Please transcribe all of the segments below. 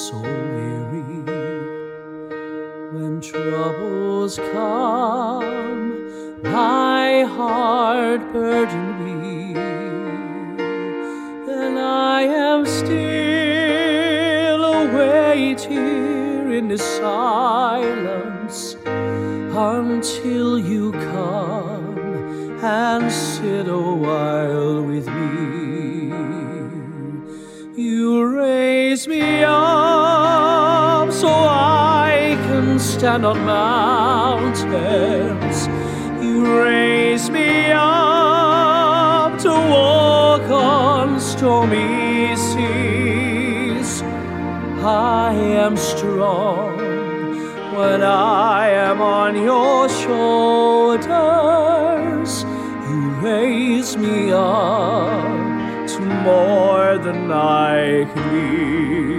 so weary. When troubles come, my heart burdened be, then I am still await here in the silence until you come and sit a while with me. You raise me up so I can stand on mountains. You raise me up to walk on stormy seas. I am strong when I am on your shoulders. You raise me up to more than I can be.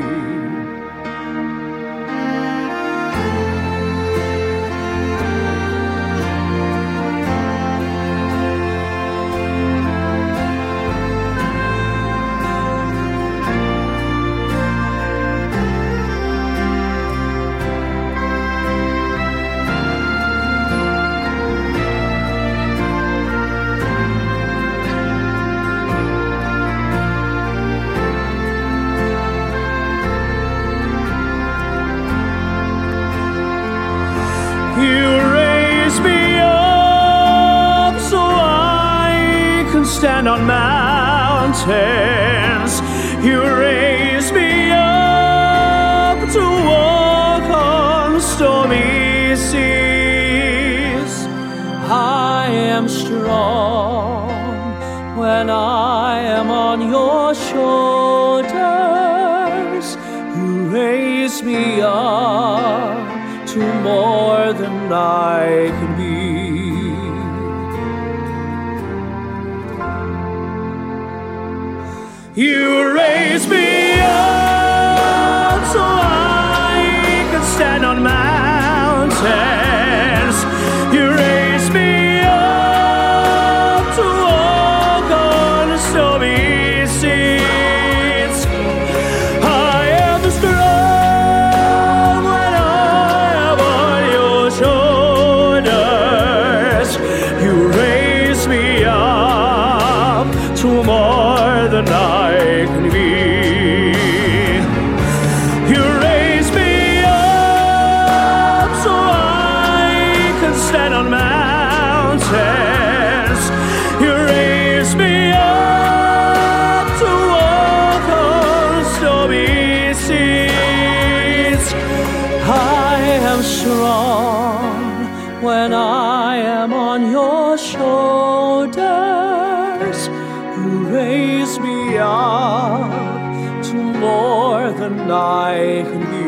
You raise me up so I can stand on mountains. You raise me up to walk on stormy seas. I am strong when I am on your shoulders. You raise me up to more than I can be. You raise me up so I can stand on mountains. You raise me up to walk on stormy seas. I am strong when I am on your shoulders. You raise me up to more than I can be. You raise me up so I can stand on mountains. You raise me up to walk on stormy seas. I am strong when I am on your shoulders. You raise me up to more than I can be.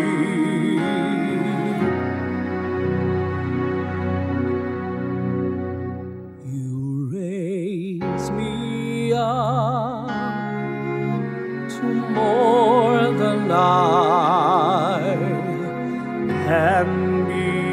You raise me up to more than I can be.